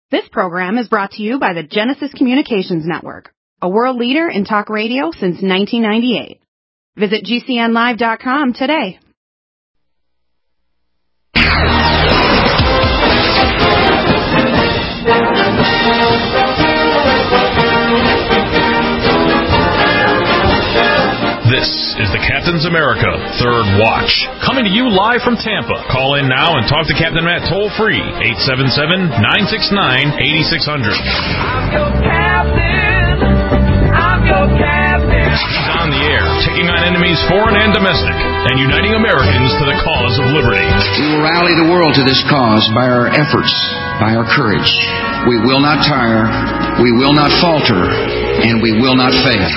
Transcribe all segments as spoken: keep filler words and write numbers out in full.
This program is brought to you by the Genesis Communications Network, a world leader in talk radio since nineteen ninety-eight. Visit G C N live dot com today. This is the Captain's America Third Watch, coming to you live from Tampa. Call in now and talk to Captain Matt toll-free, eight seven seven, nine six nine, eight six zero zero. I'm your captain. I'm your captain. He's on the air, taking on enemies foreign and domestic, and uniting Americans to the cause of liberty. We will rally the world to this cause by our efforts, by our courage. We will not tire, we will not falter, and we will not fail.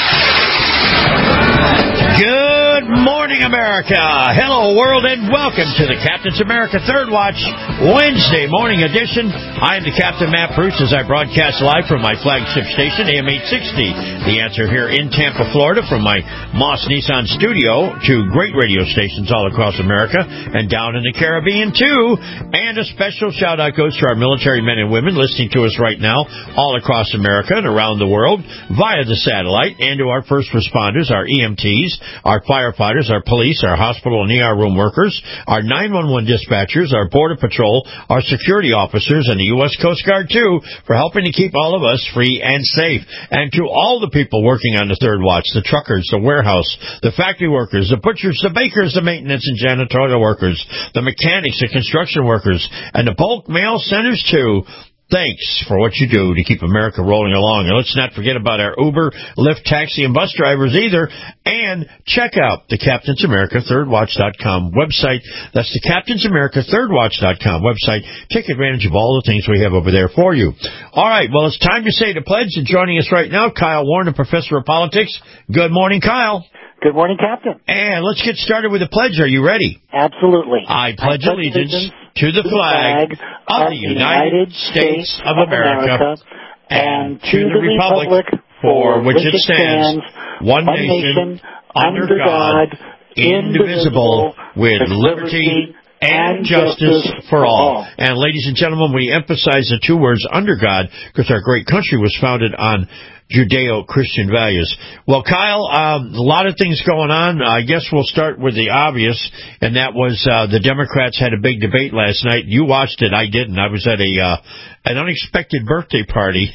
Good morning, America. Hello, world, and welcome to the Captain's America Third Watch Wednesday morning edition. I am the Captain Matt Bruce as I broadcast live from my flagship station, A M eight sixty. The Answer here in Tampa, Florida, from my Moss Nissan studio to great radio stations all across America and down in the Caribbean, too. And a special shout-out goes to our military men and women listening to us right now all across America and around the world via the satellite, and to our first responders, our E M Ts, our firefighters, our police, our hospital and E R room workers, our nine one one dispatchers, our Border Patrol, our security officers, and the U S Coast Guard, too, for helping to keep all of us free and safe. And to all the people working on the Third Watch, the truckers, the warehouse, the factory workers, the butchers, the bakers, the maintenance and janitorial workers, the mechanics, the construction workers, and the bulk mail centers, too. Thanks for what you do to keep America rolling along. And let's not forget about our Uber, Lyft, taxi, and bus drivers either. And check out the Captain's America Third Watch dot com website. That's the Captain's America Third Watch dot com website. Take advantage of all the things we have over there for you. All right, well, it's time to say the pledge. And joining us right now, Kyle Warren, a professor of politics. Good morning, Kyle. Good morning, Captain. And let's get started with the pledge. Are you ready? Absolutely. I pledge, I pledge allegiance, allegiance to the flag of the United States of America and to the republic for which it stands, one nation, under God, indivisible, with liberty and justice for all. And ladies and gentlemen, we emphasize the two words under God because our great country was founded on Judeo-Christian values. Well, Kyle, um, a lot of things going on. I guess we'll start with the obvious, and that was uh, the Democrats had a big debate last night. You watched it. I didn't. I was at a uh, an unexpected birthday party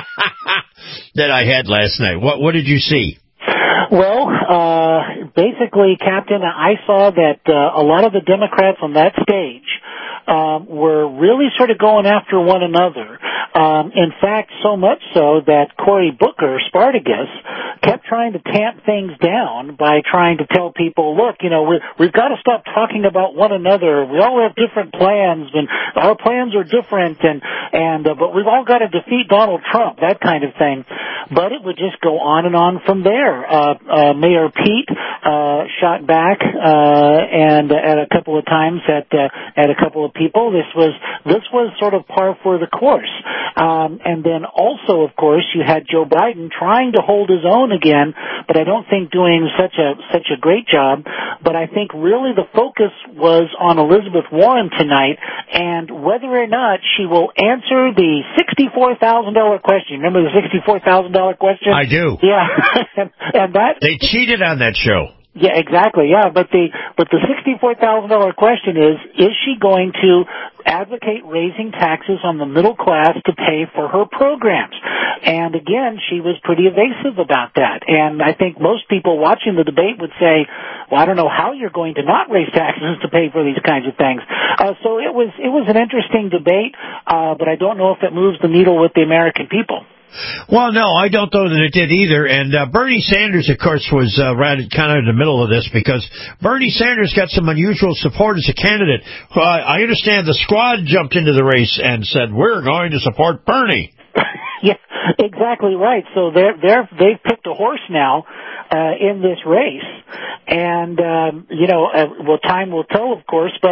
that I had last night. What What did you see? Well, uh, basically, Captain, I saw that uh, a lot of the Democrats on that stage um, were really sort of going after one another. Um, in fact, so much so that Cory Booker, Spartacus, kept trying to tamp things down by trying to tell people, look, you know, we're, we've got to stop talking about one another. We all have different plans, and our plans are different, and, and uh, but we've all got to defeat Donald Trump, that kind of thing. But it would just go on and on from there. Uh, uh, Mayor Pete uh, shot back uh, and uh, at a couple of times at uh, at a couple of people. This was this was sort of par for the course. Um, and then also, of course, you had Joe Biden trying to hold his own again, but I don't think doing such a such a great job. But I think really the focus was on Elizabeth Warren tonight and whether or not she will answer the sixty-four thousand dollars question. Remember the sixty-four thousand dollars question? I do. Yeah. and, and that They cheated on that show. Yeah, exactly. Yeah, but the but the sixty-four thousand dollars question is: is she going to advocate raising taxes on the middle class to pay for her programs? And again, she was pretty evasive about that. And I think most people watching the debate would say, "Well, I don't know how you're going to not raise taxes to pay for these kinds of things." Uh, so it was it was an interesting debate, uh, but I don't know if it moves the needle with the American people. Well, no, I don't know that it did either. And uh, Bernie Sanders, of course, was uh, right kind of in the middle of this because Bernie Sanders got some unusual support as a candidate. Uh, I understand the squad jumped into the race and said, we're going to support Bernie. Yeah, exactly right. So they're, they're, they've picked a horse now uh, in this race. And, um, you know, uh, well, time will tell, of course, but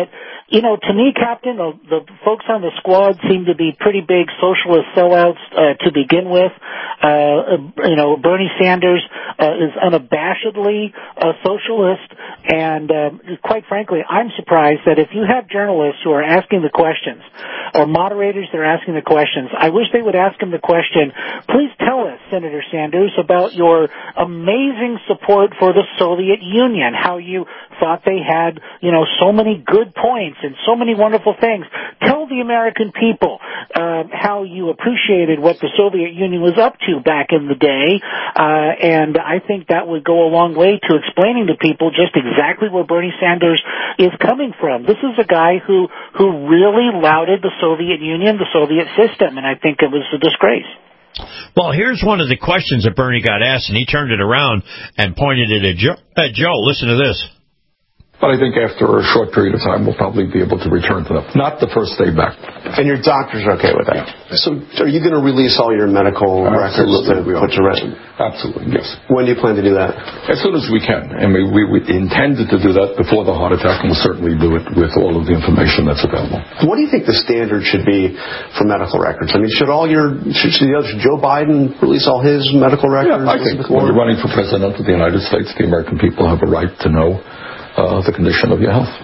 You know, to me, Captain, the, the folks on the squad seem to be pretty big socialist sellouts uh, to begin with. Uh, you know, Bernie Sanders uh, is unabashedly a socialist, and uh, quite frankly, I'm surprised that if you have journalists who are asking the questions, or moderators that are asking the questions, I wish they would ask them the question, please tell us, Senator Sanders, about your amazing support for the Soviet Union, how you thought they had, you know, so many good points and so many wonderful things. Tell the American people uh, how you appreciated what the Soviet Union was up to back in the day, uh, and I think that would go a long way to explaining to people just exactly where Bernie Sanders is coming from. This is a guy who, who really lauded the Soviet Union, the Soviet system, and I think it was a disgrace. Well, here's one of the questions that Bernie got asked, and he turned it around and pointed it at Joe. At Joe, listen to this. But I think after a short period of time, we'll probably be able to return to them. Not the first day back. And your doctors are okay with that? Yeah. So are you going to release all your medical Absolutely, records to put to rest? Absolutely, yes. When do you plan to do that? As soon as we can. And we, we, we intended to do that before the heart attack, and we'll certainly do it with all of the information that's available. What do you think the standard should be for medical records? I mean, should all your, should, should Joe Biden release all his medical records? Yeah, I think when you're running for president of the United States, the American people have a right to know Uh, the condition of your health.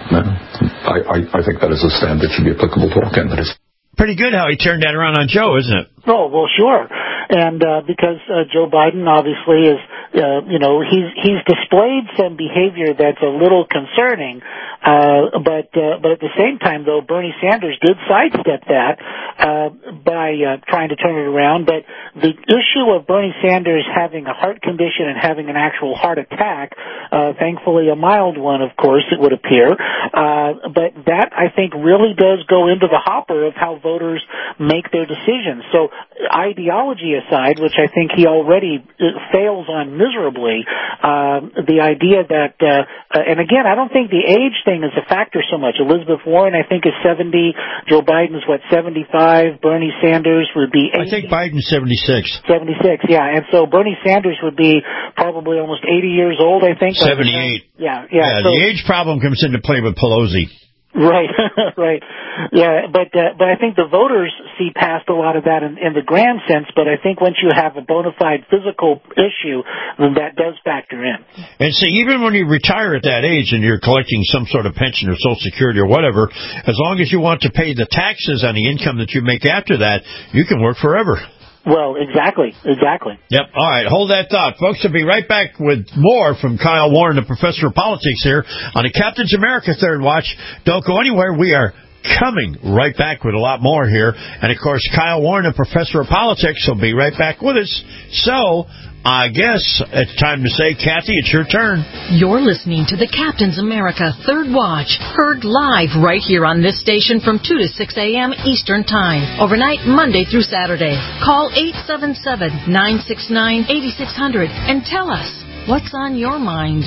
I, I, I think that is a standard that should be applicable to all candidates. Pretty good how he turned that around on Joe, isn't it? Oh, well, sure. And uh, because uh, Joe Biden obviously is, uh, you know, he's he's displayed some behavior that's a little concerning, uh, but uh, but at the same time, though, Bernie Sanders did sidestep that uh, by uh, trying to turn it around. But the issue of Bernie Sanders having a heart condition and having an actual heart attack, uh, thankfully a mild one, of course, it would appear, uh, but that, I think, really does go into the hopper of how voters make their decisions. So ideology aside, which I think he already fails on miserably, uh, the idea that, uh, and again, I don't think the age thing is a factor so much. Elizabeth Warren, I think, is seventy. Joe Biden's, what, seventy-five? Bernie Sanders would be eighty. I think Biden's seventy-six. seventy-six, yeah. And so Bernie Sanders would be probably almost eighty years old, I think. seventy-eight. Yeah, yeah. Yeah, so, the age problem comes into play with Pelosi. Right, right. Yeah, but uh, but I think the voters see past a lot of that in, in the grand sense, but I think once you have a bona fide physical issue, then that does factor in. And see, even when you retire at that age and you're collecting some sort of pension or Social Security or whatever, as long as you want to pay the taxes on the income that you make after that, you can work forever. Well, exactly, exactly. Yep. All right, hold that thought. Folks, we'll be right back with more from Kyle Warren, the professor of politics here on the Captain's America Third Watch. Don't go anywhere. We are coming right back with a lot more here. And, of course, Kyle Warren, the professor of politics, will be right back with us. So I guess it's time to say, Kathy, it's your turn. You're listening to the Captain's America Third Watch, heard live right here on this station from two to six a.m. Eastern Time, overnight Monday through Saturday. Call eight seven seven, nine six nine, eight six zero zero and tell us what's on your mind.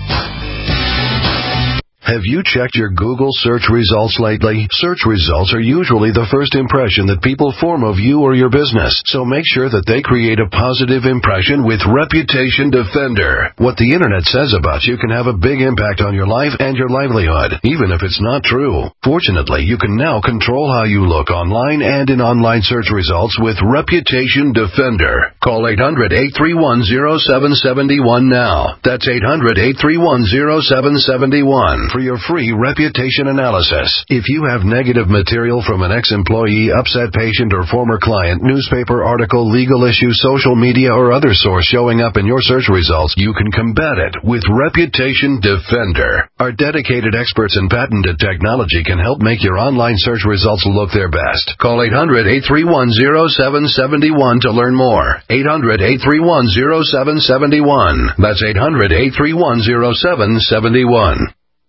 Have you checked your Google search results lately? Search results are usually the first impression that people form of you or your business, so make sure that they create a positive impression with Reputation Defender. What the Internet says about you can have a big impact on your life and your livelihood, even if it's not true. Fortunately, you can now control how you look online and in online search results with Reputation Defender. Call eight hundred, eight three one, zero seven seven one now. That's eight hundred, eight three one, zero seven seven one. For your free reputation analysis. If you have negative material from an ex-employee, upset patient, or former client, newspaper article, legal issue, social media, or other source showing up in your search results, you can combat it with Reputation Defender. Our dedicated experts in patented technology can help make your online search results look their best. Call eight hundred, eight three one, zero seven seven one to learn more. eight hundred, eight three one, zero seven seven one. That's eight hundred, eight three one, zero seven seven one.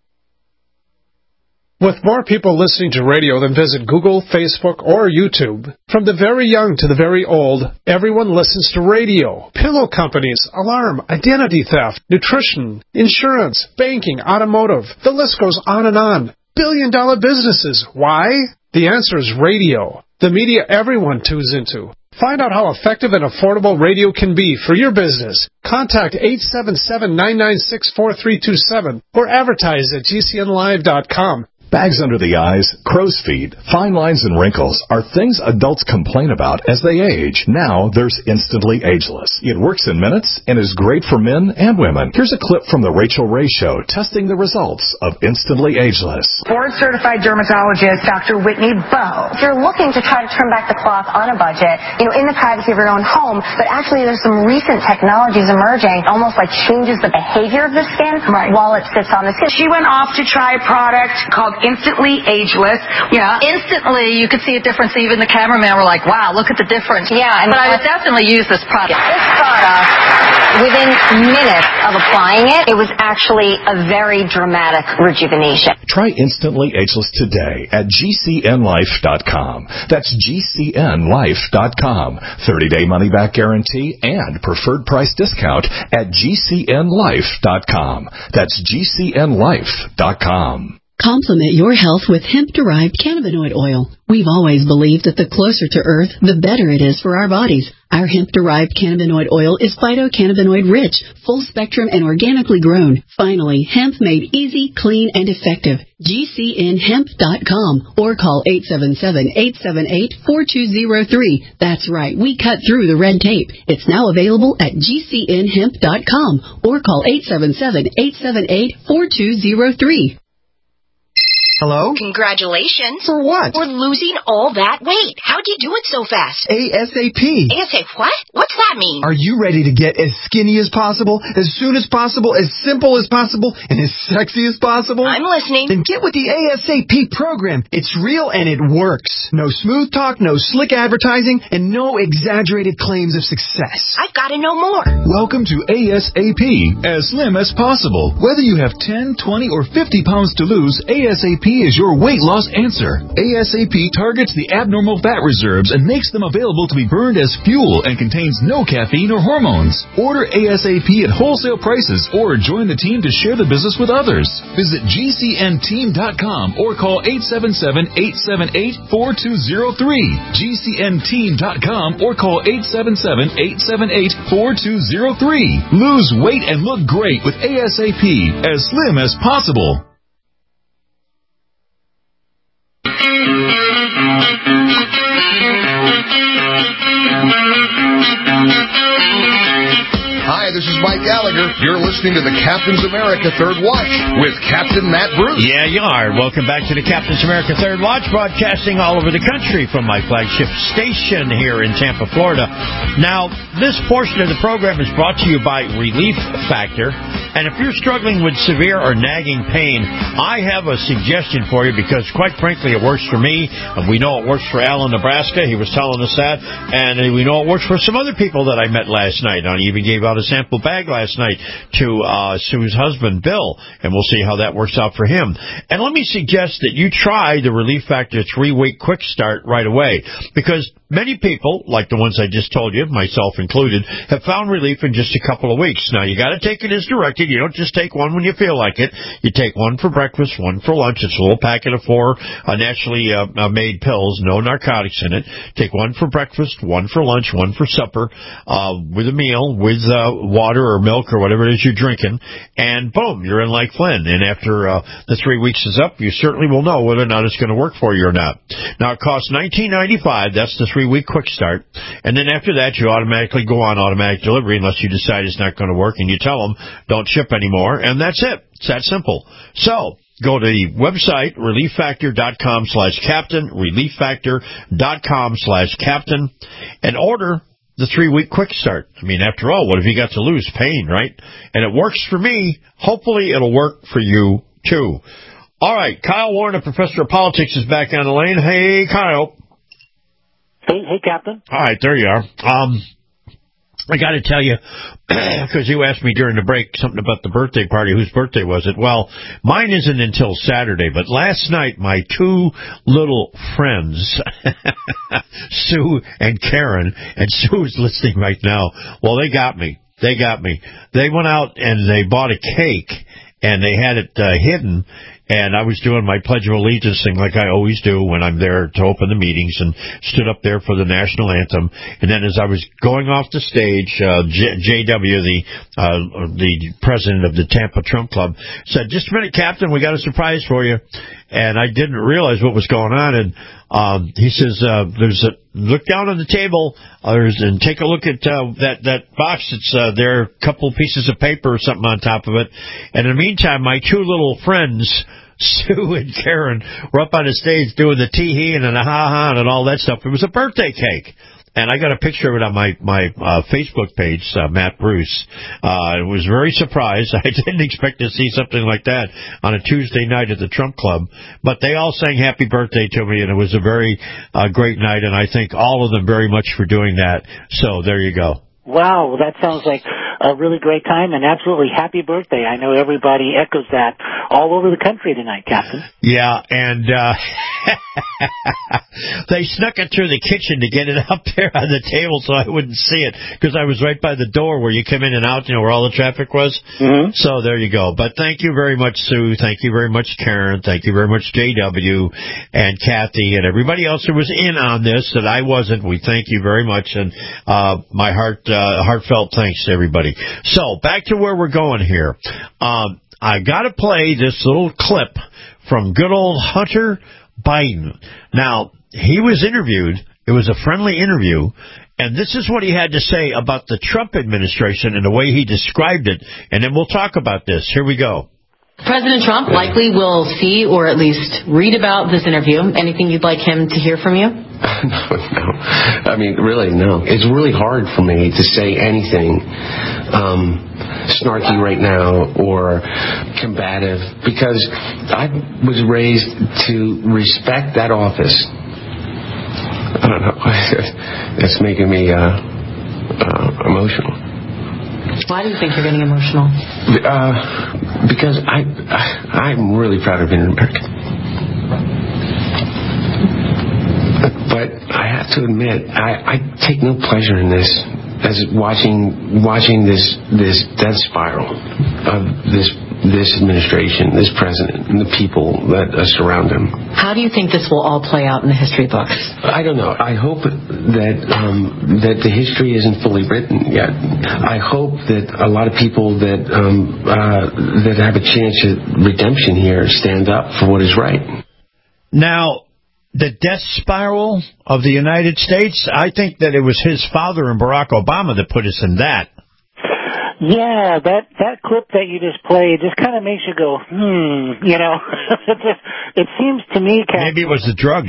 With more people listening to radio than visit Google, Facebook, or YouTube, from the very young to the very old, everyone listens to radio. Pillow companies, alarm, identity theft, nutrition, insurance, banking, automotive. The list goes on and on. Billion-dollar businesses. Why? The answer is radio. The media everyone tunes into. Find out how effective and affordable radio can be for your business. Contact eight seven seven, nine nine six, four three two seven or advertise at G C N live dot com. Bags under the eyes, crow's feet, fine lines, and wrinkles are things adults complain about as they age. Now there's Instantly Ageless. It works in minutes and is great for men and women. Here's a clip from The Rachel Ray Show testing the results of Instantly Ageless. Board-certified dermatologist Doctor Whitney Bowe. If you're looking to try to turn back the clock on a budget, you know, in the privacy of your own home, but actually there's some recent technologies emerging, almost like changes the behavior of the skin right. while it sits on the skin. She went off to try a product called Instantly Ageless. Yeah, instantly you could see a difference. Even the cameraman were like, wow, look at the difference. Yeah, and but I would definitely use this product. This product, within minutes of applying it, it was actually a very dramatic rejuvenation. Try Instantly Ageless today at G C N life dot com. That's G C N life dot com. thirty-day money-back guarantee and preferred price discount at G C N life dot com. That's G C N life dot com. Complement your health with hemp-derived cannabinoid oil. We've always believed that the closer to Earth, the better it is for our bodies. Our hemp-derived cannabinoid oil is phytocannabinoid-rich, full-spectrum, and organically grown. Finally, hemp made easy, clean, and effective. G C N hemp dot com or call eight seven seven, eight seven eight, four two zero three. That's right, we cut through the red tape. It's now available at G C N hemp dot com or call eight seven seven, eight seven eight, four two zero three. Hello? Congratulations. For what? For losing all that weight. How'd you do it so fast? ASAP. ASAP what? What's that mean? Are you ready to get as skinny as possible, as soon as possible, as simple as possible, and as sexy as possible? I'm listening. Then get with the ASAP program. It's real and it works. No smooth talk, no slick advertising, and no exaggerated claims of success. I've got to know more. Welcome to ASAP, as slim as possible. Whether you have ten, twenty, or fifty pounds to lose, ASAP is your weight loss answer. ASAP targets the abnormal fat reserves and makes them available to be burned as fuel and contains no caffeine or hormones. Order ASAP at wholesale prices or join the team to share the business with others. Visit G C N team dot com or call eight seven seven, eight seven eight, four two zero three. G C N team dot com or call eight seven seven, eight seven eight, four two zero three. Lose weight and look great with ASAP, as slim as possible. Hi, this is Mike Gallagher. You're listening to the Captain's America Third Watch with Captain Matt Bruce. Yeah, you are. Welcome back to the Captain's America Third Watch, broadcasting all over the country from my flagship station here in Tampa, Florida. Now, this portion of the program is brought to you by Relief Factor. And if you're struggling with severe or nagging pain, I have a suggestion for you because, quite frankly, it works for me. And we know it works for Al in Nebraska. He was telling us that. And we know it works for some other people that I met last night. And I even gave out a sample bag last night to uh, Sue's husband, Bill. And we'll see how that works out for him. And let me suggest that you try the Relief Factor three-week quick start right away. Because many people, like the ones I just told you, myself included, have found relief in just a couple of weeks. Now, you got to take it as directed. You don't just take one when you feel like it. You take one for breakfast, one for lunch. It's a little packet of four uh, naturally uh, made pills, no narcotics in it. Take one for breakfast, one for lunch, one for supper, uh, with a meal, with uh, water or milk or whatever it is you're drinking, and boom, you're in like Flynn. And after uh, the three weeks is up, you certainly will know whether or not it's going to work for you or not. Now, it costs nineteen ninety-five. That's the three-week quick start. And then after that, you automatically go on automatic delivery unless you decide it's not going to work and you tell them, don't ship anymore, and that's it. It's that simple. So, go to the website, relief factor dot com slash captain, relief factor dot com slash captain, and order the three-week quick start. I mean, after all, what have you got to lose? Pain, right? And it works for me. Hopefully it'll work for you, too. All right, Kyle Warren, a professor of politics, is back on the lane. Hey, Kyle. Hey, hey, Captain. All right, there you are. Um, I got to tell you, because you asked me during the break something about the birthday party. Whose birthday was it? Well, mine isn't until Saturday, but last night my two little friends, Sue and Karen, and Sue is listening right now. Well, they got me. They got me. They went out and they bought a cake, and they had it uh, hidden and I was doing my Pledge of Allegiance thing like I always do when I'm there to open the meetings, and stood up there for the national anthem. And then as I was going off the stage, uh, J- J.W., the uh, the president of the Tampa Trump Club, said, "Just a minute, Captain, we got a surprise for you." And I didn't realize what was going on, and um, he says, uh, "There's a look down on the table, uh, there's, and take a look at uh, that that box. It's uh, there are a couple pieces of paper or something on top of it." And in the meantime, my two little friends, Sue and Karen, were up on the stage doing the tee-hee and the ha-ha and all that stuff. It was a birthday cake. And I got a picture of it on my, my uh, Facebook page, uh, Matt Bruce. Uh, I was very surprised. I didn't expect to see something like that on a Tuesday night at the Trump Club. But they all sang happy birthday to me, and it was a very uh, great night, and I thank all of them very much for doing that. So there you go. Wow, that sounds like a really great time, and absolutely happy birthday. I know everybody echoes that all over the country tonight, Captain. Yeah, and uh they snuck it through the kitchen to get it up there on the table so I wouldn't see it, because I was right by the door where you come in and out, you know, where all the traffic was. Mm-hmm. So there you go. But thank you very much, Sue. Thank you very much, Karen. Thank you very much, J W and Kathy and everybody else who was in on this that I wasn't. We thank you very much, and uh my heart uh, heartfelt thanks to everybody. So back to where we're going here. Um, I got to play this little clip from good old Hunter Biden. Now, he was interviewed. It was a friendly interview. And this is what he had to say about the Trump administration and the way he described it. And then we'll talk about this. Here we go. President Trump likely will see or at least read about this interview. Anything you'd like him to hear from you? No, no. I mean, really, no. It's really hard for me to say anything um, snarky right now or combative, because I was raised to respect that office. I don't know. It's making me uh, uh, emotional. Why do you think you're getting emotional? Uh, because I, I, I'm really proud of being an American. But I have to admit, I, I take no pleasure in this, as watching watching this this death spiral of this this administration, this president, and the people that uh, surround him. How do you think this will all play out in the history books? I don't know. I hope that um, that the history isn't fully written yet. I hope that a lot of people that um, uh, that have a chance at redemption here stand up for what is right. Now, the death spiral of the United States, I think that it was his father and Barack Obama that put us in that. Yeah, that that clip that you just played just kind of makes you go, hmm, you know. it, just, it seems to me, Captain, maybe it was the drugs.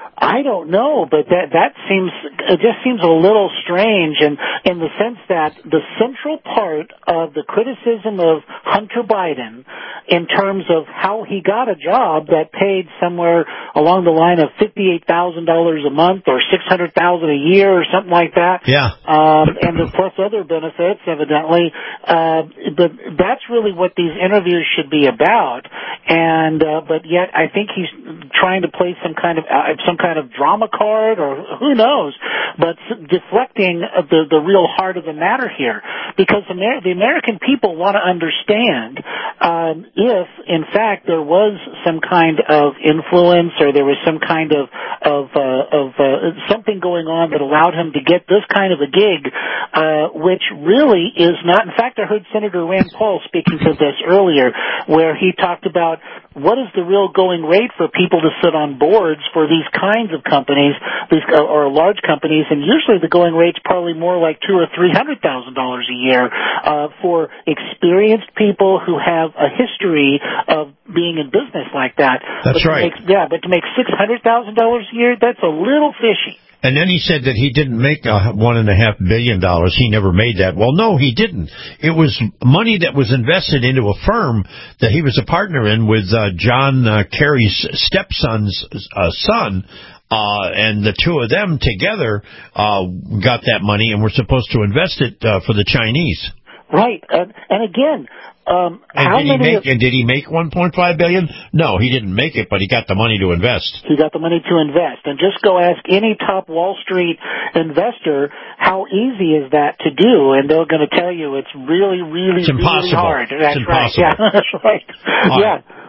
I don't know, but that that seems it just seems a little strange, and in the sense that the central part of the criticism of Hunter Biden, in terms of how he got a job that paid somewhere along the line of fifty-eight thousand dollars a month or six hundred thousand dollars a year or something like that. Yeah. Um, and the, plus other benefits, evidently. Uh, but that's really what these interviews should be about. And uh, but yet, I think he's trying to play some kind of uh, some kind of drama card, or who knows, but deflecting the the real heart of the matter here, because the, Amer- the American people want to understand um, if, in fact, there was some kind of influence, or there was some kind of of uh, of uh, something going on that allowed him to get this kind of a gig, uh, which really is not. In fact, I heard Senator Rand Paul speaking to this earlier, where he talked about what is the real going rate for people to sit on boards for these kinds of companies, these or large companies, and usually the going rate's probably more like two or three hundred thousand dollars a year uh, for experienced people who have a history of being in business like that. That's but right. Make, yeah, but to make six hundred thousand dollars a year, that's a little fishy. And then he said that he didn't make a one and a half billion dollars. He never made that. Well, no, he didn't. It was money that was invested into a firm that he was a partner in with uh, John uh, Kerry's stepson's uh, son. Uh, and the two of them together uh, got that money and were supposed to invest it uh, for the Chinese. Right. Uh, and again, um, and how did he many make? Of, and did he make one point five billion dollars? No, he didn't make it, but he got the money to invest. He got the money to invest. And just go ask any top Wall Street investor how easy is that to do, and they're going to tell you it's really, really, it's impossible. really hard. That's it's impossible. right. Yeah, that's right. All yeah. Right.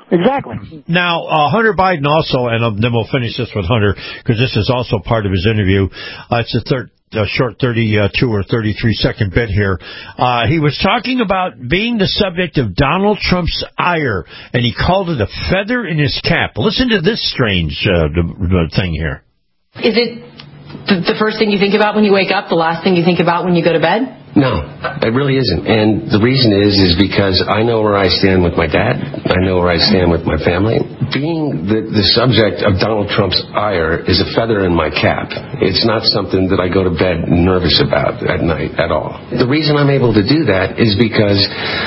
Exactly. Now, uh, Hunter Biden also, and uh, then we'll finish this with Hunter, because this is also part of his interview. Uh, it's a third. A short thirty-two or thirty-three second bit here. Uh, he was talking about being the subject of Donald Trump's ire, and he called it a feather in his cap. Listen to this strange uh, thing here. Is it the first thing you think about when you wake up, the last thing you think about when you go to bed? No, it really isn't. And the reason is, is because I know where I stand with my dad. I know where I stand with my family. Being the, the subject of Donald Trump's ire is a feather in my cap. It's not something that I go to bed nervous about at night at all. The reason I'm able to do that is because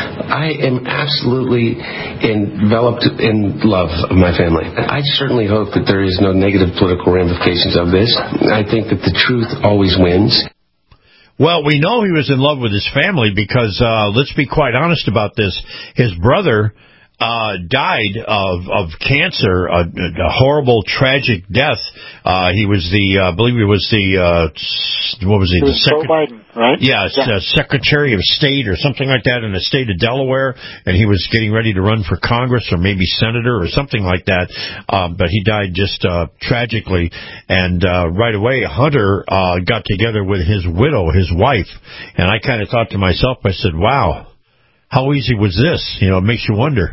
I am absolutely enveloped in love of my family. I certainly hope that there is no negative political ramifications of this. I think that the truth always wins. Well, we know he was in love with his family because, uh, let's be quite honest about this. His brother uh, died of, of cancer, a, a horrible, tragic death. Uh, he was the, uh, I believe he was the, uh, what was he? It was the Joe Biden, right? Yeah, yeah. Uh, Secretary of State or something like that in the state of Delaware, and he was getting ready to run for Congress or maybe senator or something like that. Um, but he died just uh, tragically, and uh, right away Hunter uh, got together with his widow, his wife, and I kind of thought to myself, I said, "Wow, how easy was this?" You know, it makes you wonder.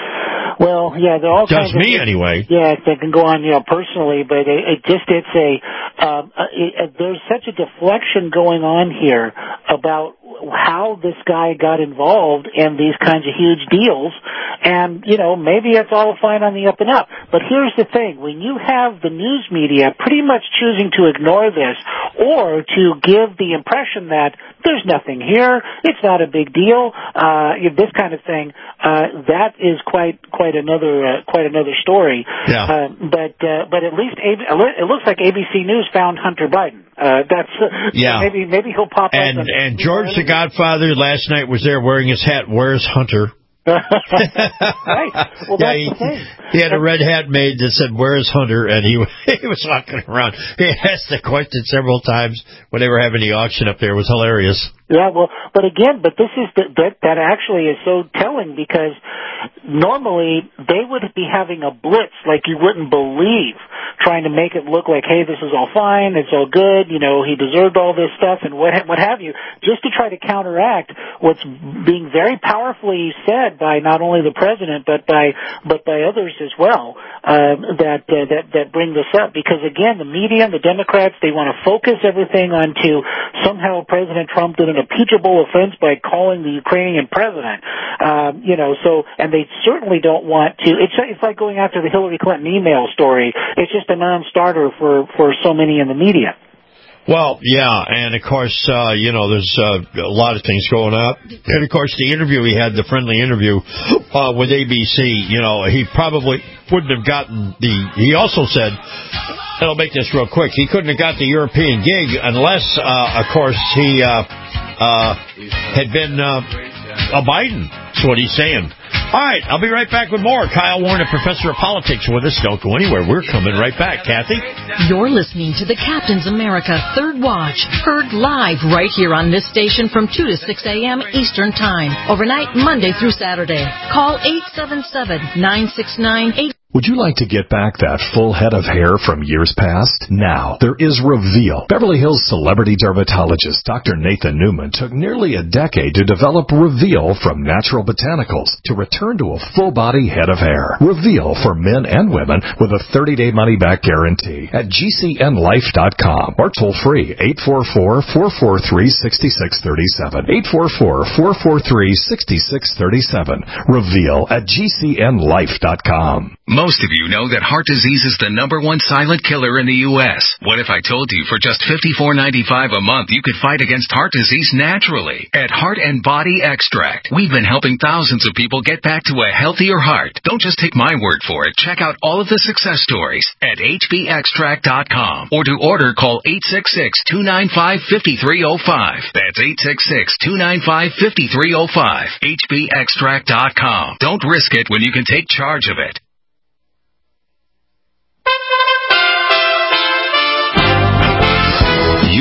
Well, yeah, there are all Does kinds me of, anyway. Yeah, that can go on, you know, personally, but it, it just it's a um, it, there's such a deflection going on here about how this guy got involved in these kinds of huge deals, and you know maybe it's all fine on the up and up. But here's the thing: when you have the news media pretty much choosing to ignore this or to give the impression that there's nothing here, it's not a big deal, uh, this kind of thing, uh, that is quite quite another uh, quite another story. Yeah. Uh, but uh, but at least A B, it looks like A B C News found Hunter Biden. Uh, that's uh, yeah. Maybe maybe he'll pop and, up. And and George the Godfather last night was there wearing his hat. Where's Hunter? Right. Well, yeah, that's he, the thing. he had a red hat made that said, "Where's Hunter?" And he he was walking around. He asked the question several times when they were having the auction up there. It was hilarious. Yeah, well, but again, but this is the, that that actually is so telling because normally they would be having a blitz like you wouldn't believe, trying to make it look like, hey, this is all fine, it's all good, you know, he deserved all this stuff and what what have you, just to try to counteract what's being very powerfully said by not only the president but by but by others as well uh, that uh, that that bring this up because again, the media and the Democrats, they want to focus everything onto somehow President Trump did an impeachable offense by calling the Ukrainian president. Um, you know, so, and they certainly don't want to, it's, it's like going after the Hillary Clinton email story. It's just a non-starter for, for so many in the media. Well, yeah, and of course, uh, you know, there's uh, a lot of things going on. And of course, the interview he had, the friendly interview uh, with A B C, you know, he probably wouldn't have gotten the, he also said, and I'll make this real quick, he couldn't have got the European gig unless, uh, of course, he uh, uh, had been uh, a Biden. That's what he's saying. All right, I'll be right back with more. Kyle Warren, a professor of politics with us. Don't go anywhere. We're coming right back. Kathy? You're listening to the Captain's America Third Watch, heard live right here on this station from two to six a.m. Eastern Time, overnight Monday through Saturday. Call eight seven seven, nine six nine, eight. Would you like to get back that full head of hair from years past? Now, there is Reveal. Beverly Hills celebrity dermatologist Doctor Nathan Newman took nearly a decade to develop Reveal from natural botanicals to return to a full-body head of hair. Reveal for men and women with a thirty-day money-back guarantee at G C N life dot com or toll-free eight four four, four four three, six six three seven. eight four four, four four three, six six three seven. Reveal at G C N life dot com. Most of you know that heart disease is the number one silent killer in the U S What if I told you for just fifty-four ninety-five a month you could fight against heart disease naturally? At Heart and Body Extract, we've been helping thousands of people get back to a healthier heart. Don't just take my word for it. Check out all of the success stories at H B extract dot com or to order call eight six six, two nine five, five three zero five. That's eight six six, two nine five, five three zero five. H B extract dot com. Don't risk it when you can take charge of it. U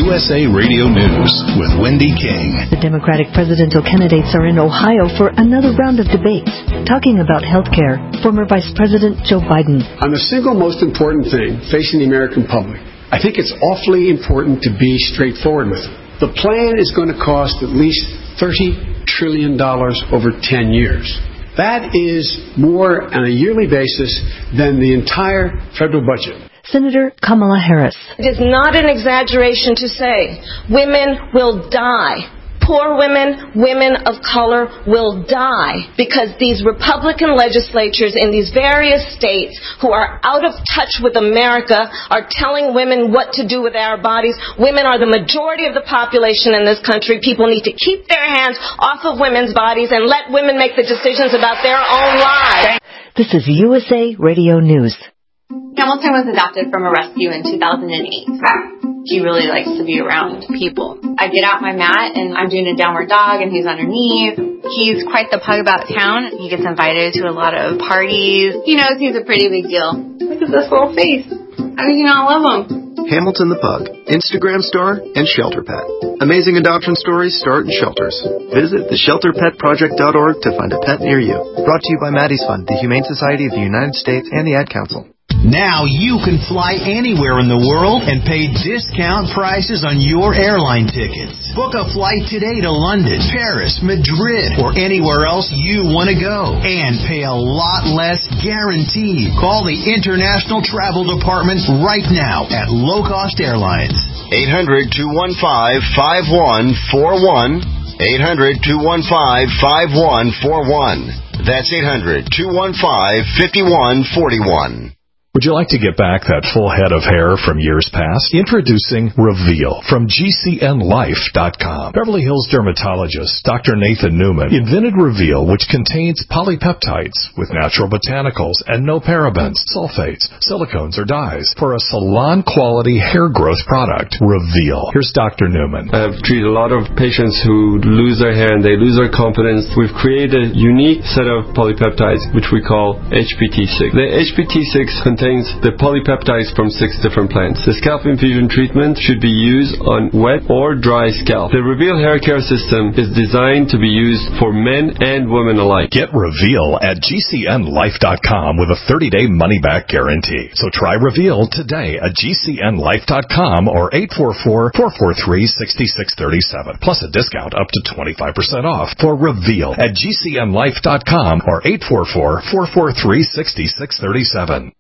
U S A Radio News with Wendy King. The Democratic presidential candidates are in Ohio for another round of debates, talking about health care. Former Vice President Joe Biden. On the single most important thing facing the American public, I think it's awfully important to be straightforward with it. The plan is going to cost at least thirty trillion dollars over ten years. That is more on a yearly basis than the entire federal budget. Senator Kamala Harris. It is not an exaggeration to say women will die. Poor women, women of color will die because these Republican legislatures in these various states who are out of touch with America are telling women what to do with our bodies. Women are the majority of the population in this country. People need to keep their hands off of women's bodies and let women make the decisions about their own lives. This is U S A Radio News. Hamilton was adopted from a rescue in two thousand eight. He really likes to be around people. I get out my mat and I'm doing a downward dog and he's underneath. He's quite the pug about town. He gets invited to a lot of parties. He knows he's a pretty big deal. Look at this little face. How do you not love him? Hamilton the Pug, Instagram star, and Shelter Pet. Amazing adoption stories start in shelters. Visit the shelter pet project dot org to find a pet near you. Brought to you by Maddie's Fund, the Humane Society of the United States, and the Ad Council. Now you can fly anywhere in the world and pay discount prices on your airline tickets. Book a flight today to London, Paris, Madrid, or anywhere else you want to go. And pay a lot less guaranteed. Call the International Travel Department right now at Low Cost Airlines. eight hundred, two one five, five one four one. eight hundred, two one five, five one four one. That's eight hundred, two one five, five one four one. Would you like to get back that full head of hair from years past? Introducing Reveal from G C N life dot com. Beverly Hills dermatologist Doctor Nathan Newman invented Reveal, which contains polypeptides with natural botanicals and no parabens, sulfates, silicones, or dyes for a salon-quality hair growth product. Reveal. Here's Doctor Newman. I've treated a lot of patients who lose their hair and they lose their confidence. We've created a unique set of polypeptides, which we call H P T six. The H P T six contains the polypeptides from six different plants. The scalp infusion treatment should be used on wet or dry scalp. The Reveal hair care system is designed to be used for men and women alike. Get Reveal at G C N life dot com with a thirty-day money-back guarantee. So try Reveal today at G C N life dot com or eight four four, four four three, six six three seven. Plus a discount up to twenty-five percent off for Reveal at G C N life dot com or eight four four, four four three, six six three seven.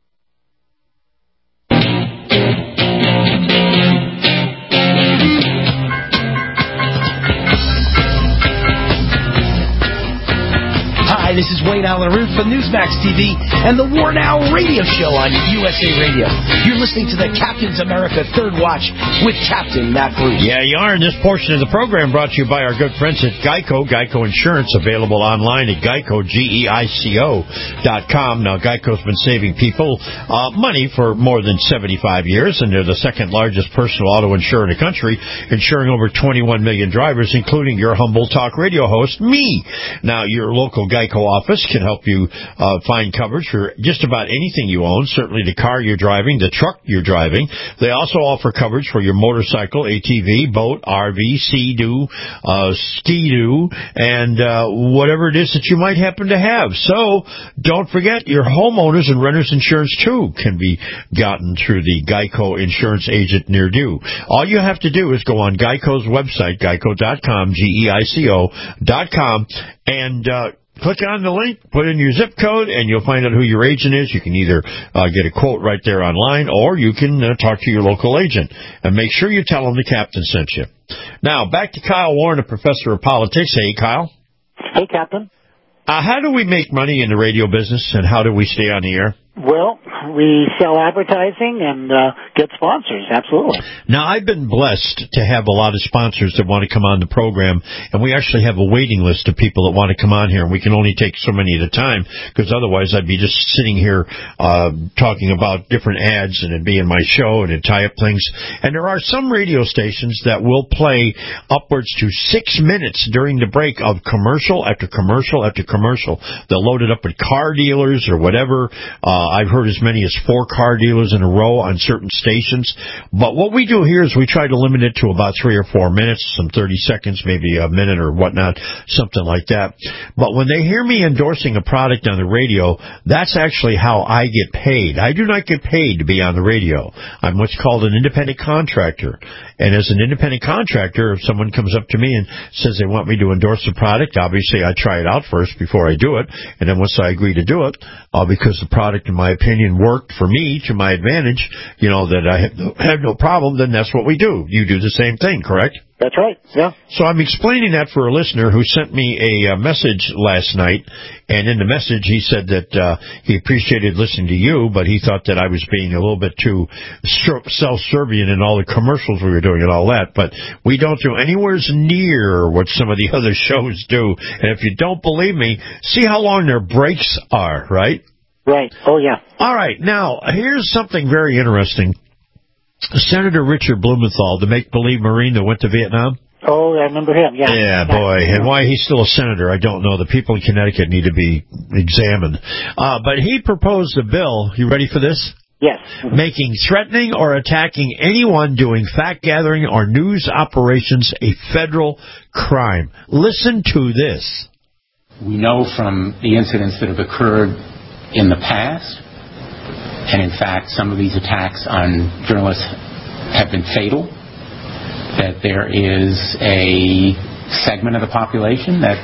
Hi, this is Wayne Allen Root for Newsmax T V and the War Now radio show on U S A Radio. You're listening to the Captain's America Third Watch with Captain Matt Bruce. Yeah, you are. And this portion of the program brought to you by our good friends at Geico. Geico Insurance, available online at Geico, G E I C O dot com. Now, Geico's been saving people uh, money for more than seventy-five years, and they're the second largest personal auto insurer in the country, insuring over twenty-one million drivers, including your humble talk radio host, me. Now, your local Geico office can help you uh, find coverage for just about anything you own, certainly the car you're driving, the truck you're driving. They also offer coverage for your motorcycle, A T V, boat, R V, Sea-Doo, uh, Ski-Doo, and uh, whatever it is that you might happen to have. So don't forget, your homeowners and renters insurance, too, can be gotten through the Geico insurance agent near you. All you have to do is go on Geico's website, geico dot com, G E I C O dot com, and uh, click on the link, put in your zip code, and you'll find out who your agent is. You can either uh, get a quote right there online, or you can uh, talk to your local agent. And make sure you tell them the captain sent you. Now, back to Kyle Warren, a professor of politics. Hey, Kyle. Hey, Captain. Uh, how do we make money in the radio business, and how do we stay on the air? Well, we sell advertising and uh, get sponsors, absolutely. Now, I've been blessed to have a lot of sponsors that want to come on the program, and we actually have a waiting list of people that want to come on here, and we can only take so many at a time, because otherwise I'd be just sitting here uh, talking about different ads, and it'd be in my show, and it'd tie up things. And there are some radio stations that will play upwards to six minutes during the break of commercial after commercial after commercial. They'll load it up with car dealers or whatever, uh, Uh, I've heard as many as four car dealers in a row on certain stations. But what we do here is we try to limit it to about three or four minutes, some thirty seconds, maybe a minute or whatnot, something like that. But when they hear me endorsing a product on the radio, that's actually how I get paid. I do not get paid to be on the radio. I'm what's called an independent contractor. And as an independent contractor, if someone comes up to me and says they want me to endorse a product, obviously I try it out first before I do it. And then once I agree to do it, uh, because the product, in my opinion, worked for me to my advantage, you know, that I have no, have no problem, then that's what we do. You do the same thing, correct? That's right, yeah. So I'm explaining that for a listener who sent me a, a message last night, and in the message he said that uh, he appreciated listening to you, but he thought that I was being a little bit too self-serving in all the commercials we were doing and all that, but we don't do anywhere near what some of the other shows do, and if you don't believe me, see how long their breaks are, right? Right, oh yeah. All right, now, here's something very interesting. Senator Richard Blumenthal, the make-believe Marine that went to Vietnam. Oh, I remember him, yeah. Yeah, boy. And why he's still a senator, I don't know. The people in Connecticut need to be examined. Uh, but he proposed a bill, you ready for this? Yes. Making threatening or attacking anyone doing fact-gathering or news operations a federal crime. Listen to this. We know from the incidents that have occurred in the past, and in fact, some of these attacks on journalists have been fatal, that there is a segment of the population that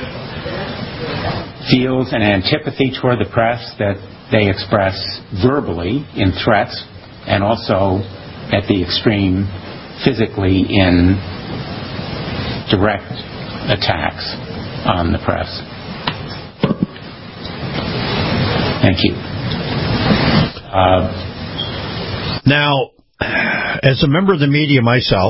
feels an antipathy toward the press that they express verbally in threats and also at the extreme physically in direct attacks on the press. Thank you. Uh, now, as a member of the media myself,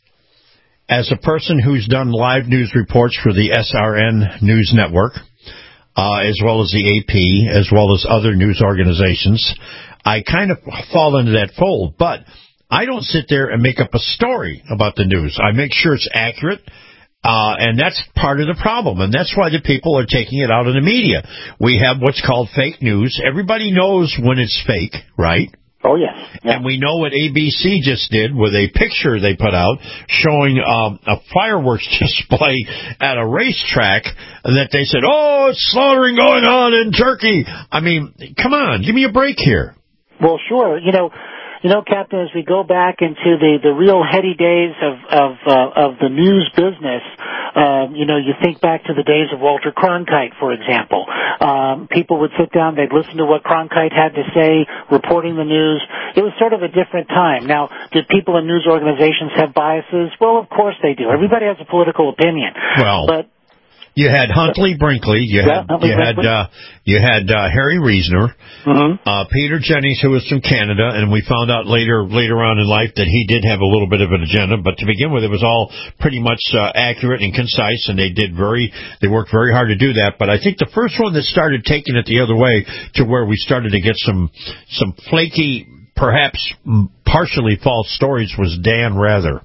as a person who's done live news reports for the S R N News Network, uh, as well as the A P, as well as other news organizations, I kind of fall into that fold. But I don't sit there and make up a story about the news. I make sure it's accurate. Uh, and that's part of the problem, and that's why the people are taking it out in the media. We have what's called fake news. Everybody knows when it's fake, right? Oh, yes. Yeah. And we know what A B C just did with a picture they put out showing um, a fireworks display at a racetrack that they said, oh, it's slaughtering going on in Turkey. I mean, come on, give me a break here. Well, sure. You know, You know, Captain, as we go back into the, the real heady days of of, uh, of the news business, um, you know, you think back to the days of Walter Cronkite, for example. Um, people would sit down, they'd listen to what Cronkite had to say, reporting the news. It was sort of a different time. Now, did people in news organizations have biases? Well, of course they do. Everybody has a political opinion. Well, but you had Huntley Brinkley, you yeah, had Huntley you had uh, you had uh, Harry Reasoner, mm-hmm. uh, Peter Jennings, who was from Canada, and we found out later later on in life that he did have a little bit of an agenda. But to begin with, it was all pretty much uh, accurate and concise, and they did very they worked very hard to do that. But I think the first one that started taking it the other way to where we started to get some some flaky, perhaps partially false stories was Dan Rather.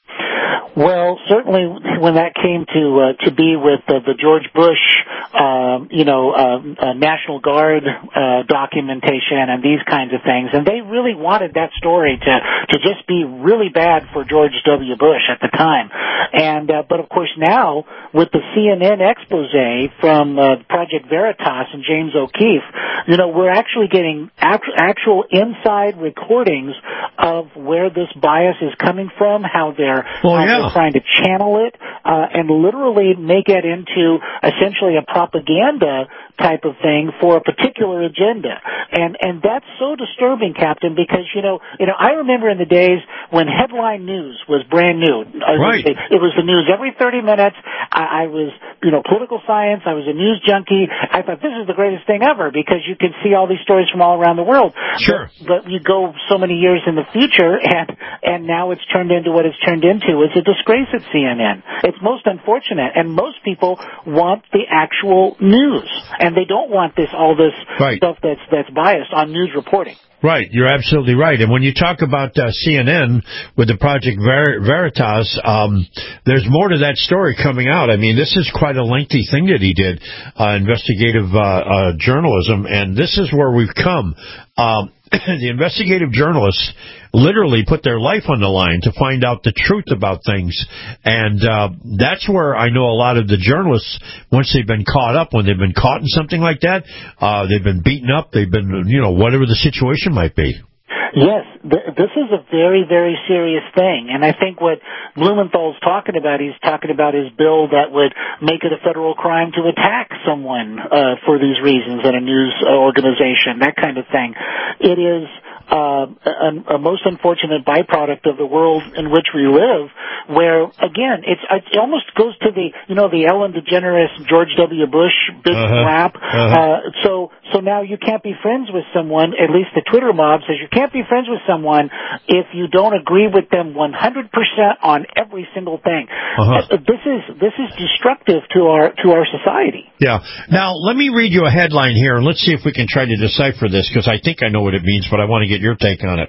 Well, certainly when that came to uh, to be with uh, the George Bush, um, you know, uh, uh, National Guard uh, documentation and these kinds of things, and they really wanted that story to to just be really bad for George W. Bush at the time. And uh, but of course now with the C N N expose from uh, Project Veritas and James O'Keefe, you know, we're actually getting act- actual inside recordings of where this bias is coming from, how they're well, how yeah. they're trying to channel it, uh, and literally make it into essentially a propaganda type of thing for a particular agenda. And, and that's so disturbing, Captain, because, you know, you know, I remember in the days when headline news was brand new. Right. It, it was the news every thirty minutes. I, I was, you know, political science. I was a news junkie. I thought this is the greatest thing ever because you can see all these stories from all around the world. Sure. But, but you go so many years in the future and, and now it's turned into what it's turned into. It's a disgrace at C N N. It's most unfortunate, and most people want the actual news, and they don't want this all this right. stuff that's that's biased on news reporting. Right, you're absolutely right. And when you talk about uh, C N N with the Project Ver- Veritas, um, there's more to that story coming out. I mean, this is quite a lengthy thing that he did, uh, investigative uh, uh, journalism, and this is where we've come. Um, the investigative journalists literally put their life on the line to find out the truth about things. And uh, that's where I know a lot of the journalists, once they've been caught up, when they've been caught in something like that, uh, they've been beaten up, they've been, you know, whatever the situation might be. Yes, th- this is a very, very serious thing. And I think what Blumenthal's talking about, he's talking about his bill that would make it a federal crime to attack someone uh, for these reasons in a news uh, organization, that kind of thing. It is uh, a, a most unfortunate byproduct of the world in which we live, where, again, it's, it almost goes to the, you know, the Ellen DeGeneres, George W. Bush big uh-huh. rap. Uh-huh. Uh, so, so now you can't be friends with someone, at least the Twitter mob says you can't be friends with someone if you don't agree with them one hundred percent on every single thing. Uh-huh. This is, this is destructive to our, to our society. Yeah. Now, let me read you a headline here, and let's see if we can try to decipher this, because I think I know what it means, but I want to get your take on it.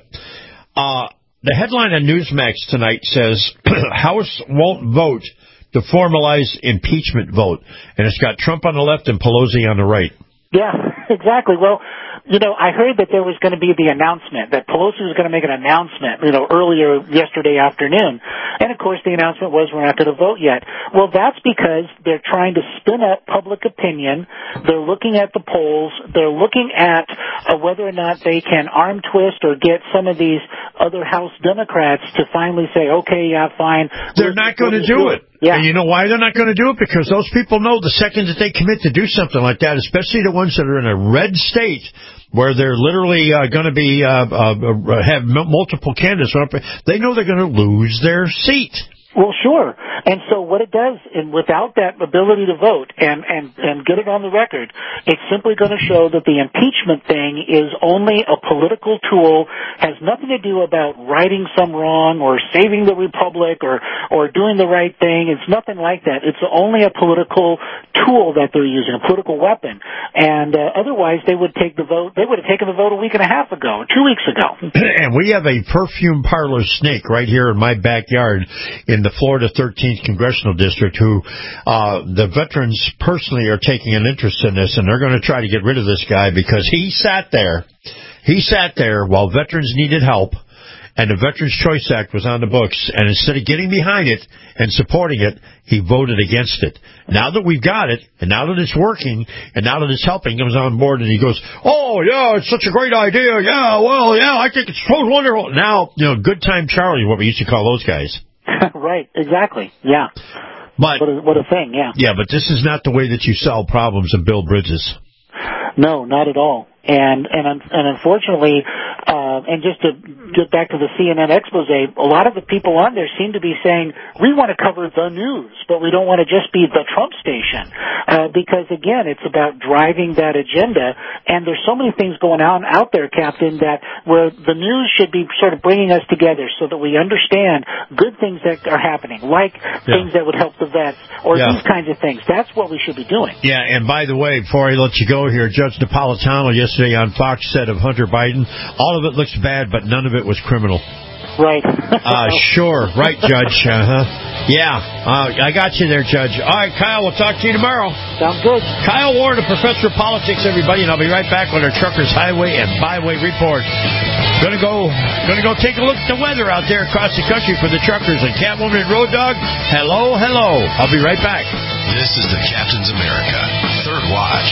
Uh, the headline on Newsmax tonight says, House won't vote to formalize impeachment vote. And it's got Trump on the left and Pelosi on the right. Yeah, exactly. Well, you know, I heard that there was going to be the announcement, that Pelosi was going to make an announcement, you know, earlier yesterday afternoon. And, of course, the announcement was we're not going to vote yet. Well, that's because they're trying to spin up public opinion. They're looking at the polls. They're looking at uh, whether or not they can arm twist or get some of these other House Democrats to finally say, okay, yeah, fine. They're not going to do it. Yeah. And you know why they're not going to do it? Because those people know the second that they commit to do something like that, especially the ones that are in a red state where they're literally uh, going to be uh, uh, have m- multiple candidates, they know they're going to lose their seat. Well, sure. And so what it does, and without that ability to vote and, and, and get it on the record, it's simply going to show that the impeachment thing is only a political tool, has nothing to do about righting some wrong or saving the republic or, or doing the right thing. It's nothing like that. It's only a political tool that they're using, a political weapon. And uh, otherwise they would take the vote, they would have taken the vote a week and a half ago, two weeks ago. And we have a perfume parlor snake right here in my backyard in the Florida thirteenth Congressional District who uh, the veterans personally are taking an interest in this, and they're going to try to get rid of this guy because he sat there. He sat there while veterans needed help, and the Veterans Choice Act was on the books, and instead of getting behind it and supporting it, he voted against it. Now that we've got it, and now that it's working, and now that it's helping, he comes on board and he goes, oh, yeah, it's such a great idea. Yeah, well, yeah, I think it's so wonderful. Now, you know, Good Time Charlie, what we used to call those guys. Right, exactly, yeah. But what a, what a thing, yeah. Yeah, but this is not the way that you solve problems and build bridges. No, not at all. And and and unfortunately, uh, and just to get back to the C N N expose, a lot of the people on there seem to be saying, we want to cover the news, but we don't want to just be the Trump station. Uh, because, again, it's about driving that agenda. And there's so many things going on out there, Captain, that where the news should be sort of bringing us together so that we understand good things that are happening, like yeah. things that would help the vets or yeah. these kinds of things. That's what we should be doing. Yeah, and by the way, before I let you go here, Judge Napolitano yesterday on Fox said of Hunter Biden, all of it looks bad, but none of it was criminal. Right. uh, sure. Right, Judge. Uh-huh. Yeah. Uh, I got you there, Judge. All right, Kyle, we'll talk to you tomorrow. Sounds good. Kyle Ward, a professor of politics, everybody, and I'll be right back with our Truckers Highway and Byway Report. Gonna go, gonna go take a look at the weather out there across the country for the truckers and Catwoman and Road Dog. Hello, hello. I'll be right back. This is the Captain's America Third Watch.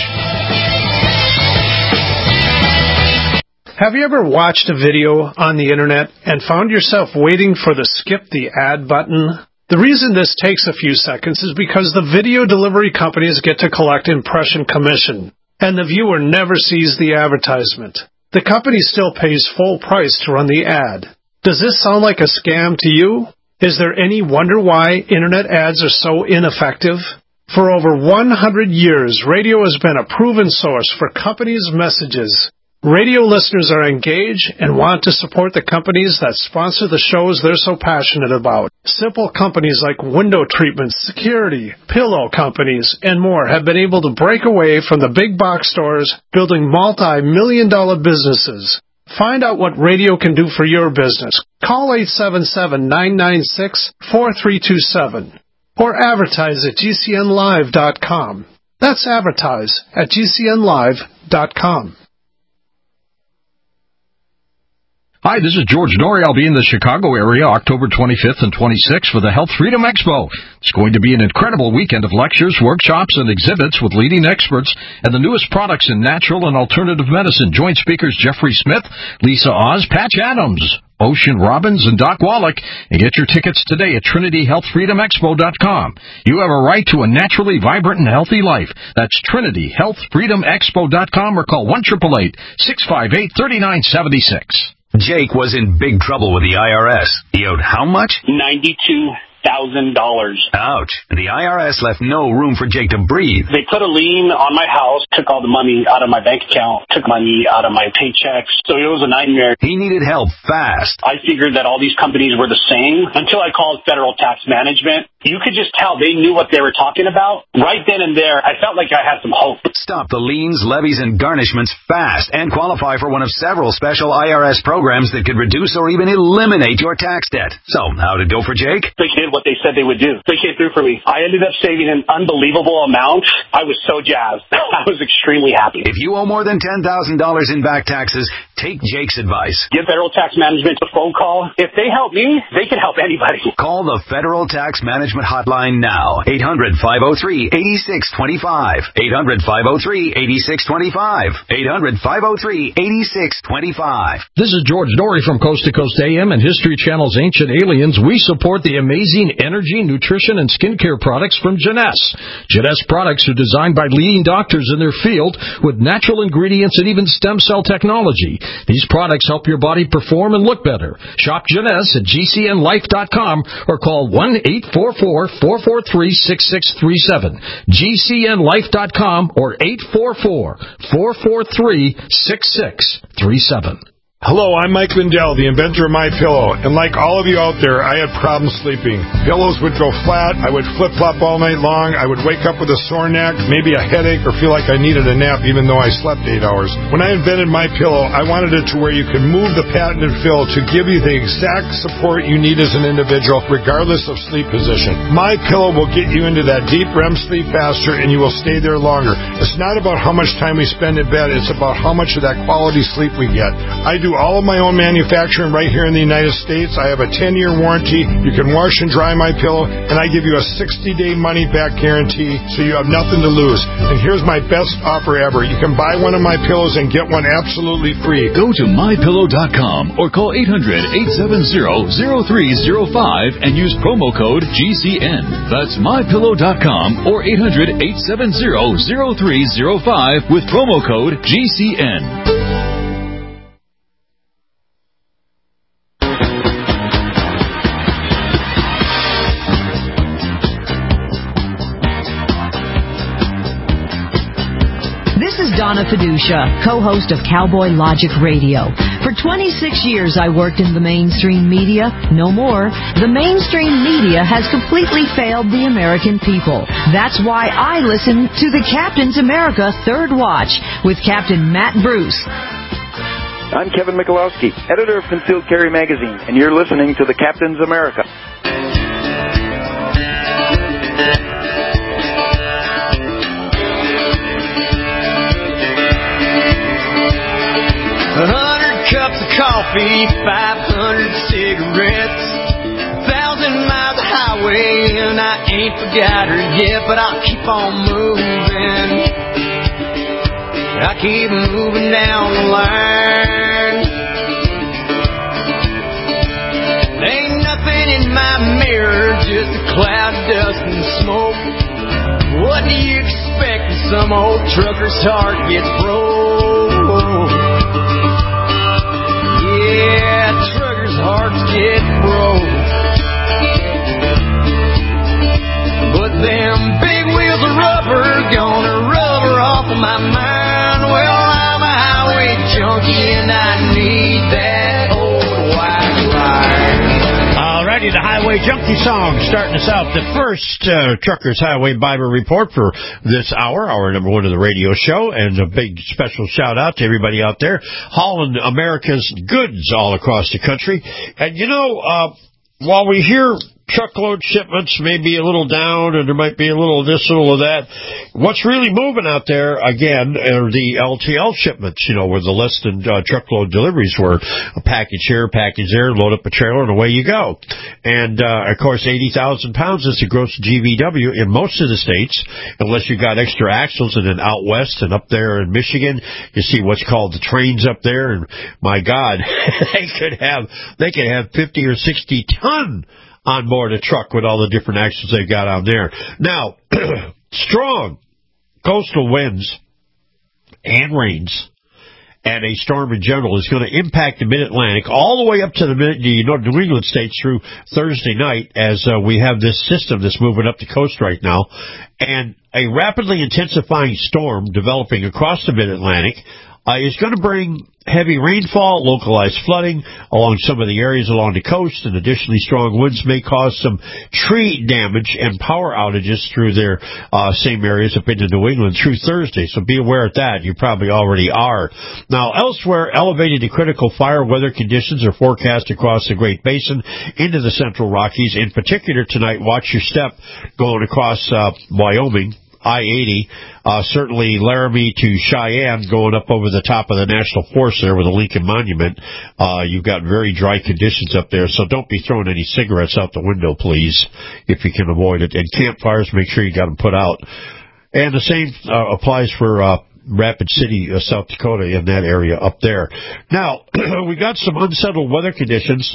Have you ever watched a video on the internet and found yourself waiting for the skip the ad button? The reason this takes a few seconds is because the video delivery companies get to collect impression commission, and the viewer never sees the advertisement. The company still pays full price to run the ad. Does this sound like a scam to you? Is there any wonder why internet ads are so ineffective? For over one hundred years, radio has been a proven source for companies' messages. Radio listeners are engaged and want to support the companies that sponsor the shows they're so passionate about. Simple companies like window treatments, security, pillow companies, and more have been able to break away from the big box stores, building multi-million dollar businesses. Find out what radio can do for your business. Call eight seven seven, nine nine six, four three two seven or advertise at G C N live dot com. That's advertise at G C N live dot com. Hi, this is George Norrie. I'll be in the Chicago area October twenty-fifth and twenty-sixth for the Health Freedom Expo. It's going to be an incredible weekend of lectures, workshops, and exhibits with leading experts and the newest products in natural and alternative medicine. Join speakers Jeffrey Smith, Lisa Oz, Patch Adams, Ocean Robbins, and Doc Wallach, and get your tickets today at Trinity Health Freedom Expo dot com. You have a right to a naturally vibrant and healthy life. That's Trinity Health Freedom Expo dot com or call one eight eight eight, six five eight, three nine seven six. Jake was in big trouble with the I R S. He owed how much? ninety-two thousand dollars. Ouch. The I R S left no room for Jake to breathe. They put a lien on my house, took all the money out of my bank account, took money out of my paychecks. So it was a nightmare. He needed help fast. I figured that all these companies were the same until I called Federal Tax Management. You could just tell they knew what they were talking about. Right then and there, I felt like I had some hope. Stop the liens, levies, and garnishments fast and qualify for one of several special I R S programs that could reduce or even eliminate your tax debt. So, how'd it go for Jake? They did what they said they would do. They came through for me. I ended up saving an unbelievable amount. I was so jazzed. I was extremely happy. If you owe more than ten thousand dollars in back taxes, take Jake's advice. Give Federal Tax Management a phone call. If they help me, they can help anybody. Call the Federal Tax Management Hotline now. eight hundred, five oh three, eight six two five. eight hundred, five oh three, eight six two five. eight hundred, five oh three, eight six two five. This is George Norrie from Coast to Coast A M and History Channel's Ancient Aliens. We support the amazing energy, nutrition, and skincare products from Jeunesse. Jeunesse products are designed by leading doctors in their field with natural ingredients and even stem cell technology. These products help your body perform and look better. Shop Jeunesse at G C N life dot com or call one eight four four, four four three, six six three seven. G C N life dot com or eight four four, four four three, six six three seven. Hello, I'm Mike Lindell, the inventor of MyPillow, and like all of you out there, I had problems sleeping. Pillows would go flat, I would flip-flop all night long, I would wake up with a sore neck, maybe a headache, or feel like I needed a nap even though I slept eight hours. When I invented MyPillow, I wanted it to where you could move the patented fill to give you the exact support you need as an individual, regardless of sleep position. MyPillow will get you into that deep R E M sleep faster, and you will stay there longer. It's not about how much time we spend in bed, it's about how much of that quality sleep we get. I do all of my own manufacturing right here in the United States. I have a ten-year warranty. You can wash and dry my pillow, and I give you a sixty-day money-back guarantee, so you have nothing to lose. And here's my best offer ever. You can buy one of my pillows and get one absolutely free. Go to my pillow dot com or call eight hundred, eight seven zero, zero three zero five and use promo code G C N. That's my pillow dot com or eight hundred, eight seven zero, zero three zero five with promo code G C N. Donna Fiducia, co-host of Cowboy Logic Radio. For twenty-six years, I worked in the mainstream media. No more. The mainstream media has completely failed the American people. That's why I listen to the Captain's America Third Watch with Captain Matt Bruce. I'm Kevin Michalowski, editor of Concealed Carry Magazine, and you're listening to the Captain's America. A hundred cups of coffee, five hundred cigarettes, a thousand miles of highway, and I ain't forgot her yet, but I'll keep on moving. I keep moving down the line. Ain't nothing in my mirror, just a cloud of dust and smoke. What do you expect when some old trucker's heart gets broke? Yeah, truckers' hearts get broke. But them big wheels of rubber gonna rubber off of my mind. Well, I'm a highway junkie and I need that old white line. Alrighty, the Highway Junkie song starting us out. The first uh, Truckers Highway Bible Report for this hour, hour number one of the radio show, and a big special shout out to everybody out there hauling America's goods all across the country. And you know, uh, while we hear truckload shipments may be a little down, and there might be a little of this, a little of that. What's really moving out there, again, are the L T L shipments, you know, where the less than uh, truckload deliveries were a package here, package there, load up a trailer, and away you go. And, uh, of course, eighty thousand pounds is the gross G V W in most of the states, unless you got extra axles. And then out west and up there in Michigan, you see what's called the trains up there, and my God, they could have, they could have fifty or sixty ton on board a truck with all the different axles they've got on there. Now, strong coastal winds and rains and a storm in general is going to impact the Mid-Atlantic all the way up to the, mid, the New England states through Thursday night, as uh, we have this system that's moving up the coast right now. And a rapidly intensifying storm developing across the Mid-Atlantic Uh, is going to bring heavy rainfall, localized flooding along some of the areas along the coast, and additionally strong winds may cause some tree damage and power outages through their uh, same areas up into New England through Thursday. So be aware of that. You probably already are. Now, elsewhere, elevated to critical fire weather conditions are forecast across the Great Basin into the Central Rockies. In particular tonight, watch your step going across uh, Wyoming. I eighty, uh, certainly Laramie to Cheyenne, going up over the top of the National Forest there with the Lincoln Monument. Uh, you've got very dry conditions up there, so don't be throwing any cigarettes out the window, please, if you can avoid it. And campfires, make sure you got them put out. And the same uh, applies for uh, Rapid City, uh, South Dakota, in that area up there. Now, we got some unsettled weather conditions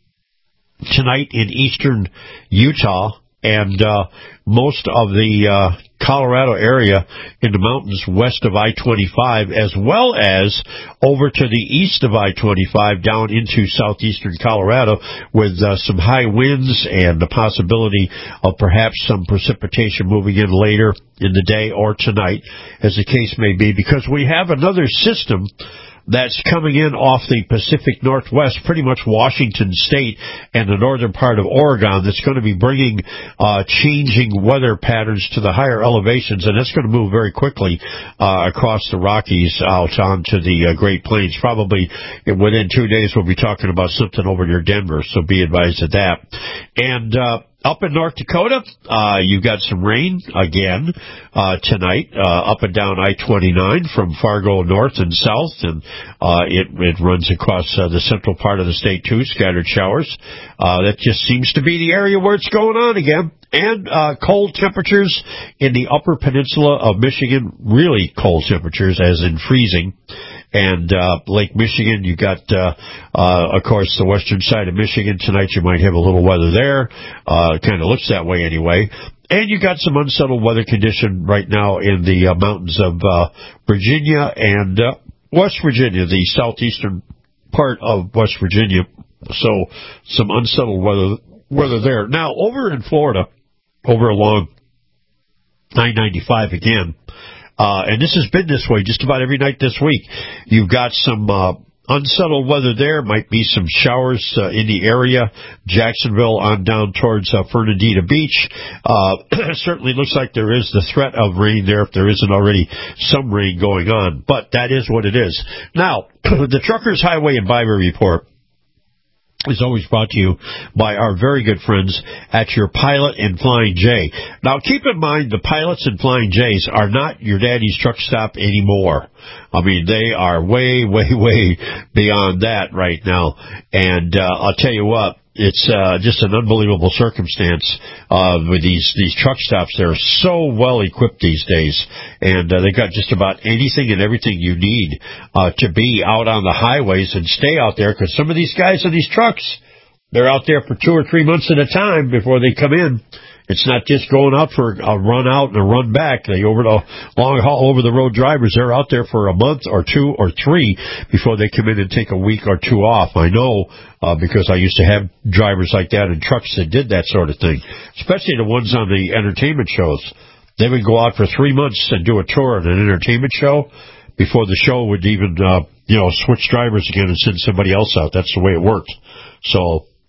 tonight in eastern Utah, and uh, most of the uh, Colorado area in the mountains west of I twenty-five, as well as over to the east of I twenty-five down into southeastern Colorado, with uh, some high winds and the possibility of perhaps some precipitation moving in later in the day or tonight, as the case may be, because we have another system that's coming in off the Pacific Northwest, pretty much Washington State and the northern part of Oregon, that's going to be bringing uh, changing weather patterns to the higher elevations, and it's going to move very quickly uh, across the Rockies out onto the uh, Great Plains. Probably within two days we'll be talking about something over near Denver, so be advised of that. And uh up in North Dakota, uh, you've got some rain again, uh, tonight, uh, up and down I twenty-nine from Fargo north and south, and, uh, it, it runs across, uh, the central part of the state too, scattered showers. Uh, that just seems to be the area where it's going on again. And, uh, cold temperatures in the upper peninsula of Michigan, really cold temperatures, as in freezing. And uh Lake Michigan, you got, uh, uh of course, the western side of Michigan. Tonight you might have a little weather there. Uh it kind of looks that way anyway. And you got some unsettled weather condition right now in the uh, mountains of uh Virginia and uh, West Virginia, the southeastern part of West Virginia. So some unsettled weather weather there. Now, over in Florida, over along I ninety-five again, Uh, and this has been this way just about every night this week. You've got some uh, unsettled weather there. Might be some showers uh, in the area. Jacksonville on down towards uh, Fernandina Beach. Uh, certainly looks like there is the threat of rain there, if there isn't already some rain going on. But that is what it is. Now, the Truckers Highway and Bible Report is always brought to you by our very good friends at your Pilot and Flying J. Now, keep in mind, the Pilots and Flying J's are not your daddy's truck stop anymore. I mean, they are way, way, way beyond that right now. And uh, I'll tell you what, it's uh, just an unbelievable circumstance uh, with these these truck stops. They're so well equipped these days, and uh, they got just about anything and everything you need uh, to be out on the highways and stay out there. Because some of these guys in these trucks, they're out there for two or three months at a time before they come in. It's not just going out for a run out and a run back. They over the long haul, over the road drivers, they're out there for a month or two or three before they come in and take a week or two off. I know, uh, because I used to have drivers like that in trucks that did that sort of thing, especially the ones on the entertainment shows. They would go out for three months and do a tour at an entertainment show before the show would even, uh, you know, switch drivers again and send somebody else out. That's the way it worked. So